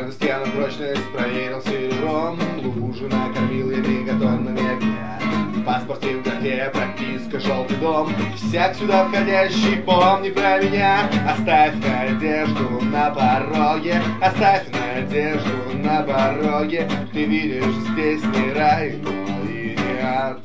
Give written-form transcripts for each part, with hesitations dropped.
Каждую стену прочность проверил серебром. Лужу накормил ими готовными огня. В паспорте в графе прописка «Желтый дом». Всяк сюда входящий, помни про меня. Оставь надежду на пороге, оставь надежду на пороге. Ты видишь, здесь не рай, но и не ад.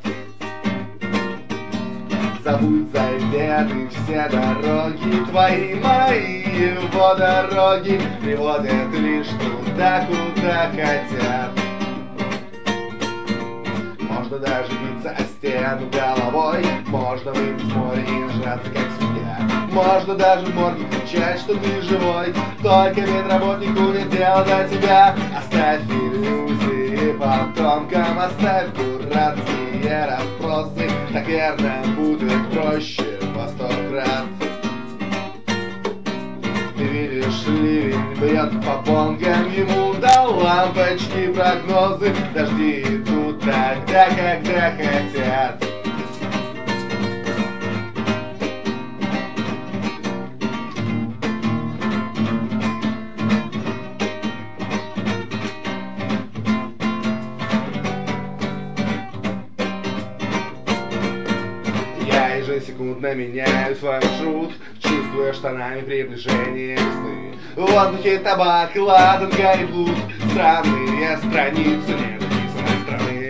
Забудь заветы, все дороги твои, мои его дороги приводят лишь туда, куда хотят. Можно даже биться о стену головой, можно выпить в море и нажраться как свинья. Можно даже в морге кричать, что ты живой, только медработнику нет дела до тебя. Оставь иллюзии потомкам, оставь дурацкие расспросы, так верно будет проще во 100 крат. Ты видишь, ливень бьет по бонгам, ему до лампочки прогнозы. Дожди идут тогда, когда хотят. Я ежесекундно меняю свой маршрут, чувствуя штанами приближение весны. В воздухе табак, ладан, горит блуд, странные страницы ненаписанной страны.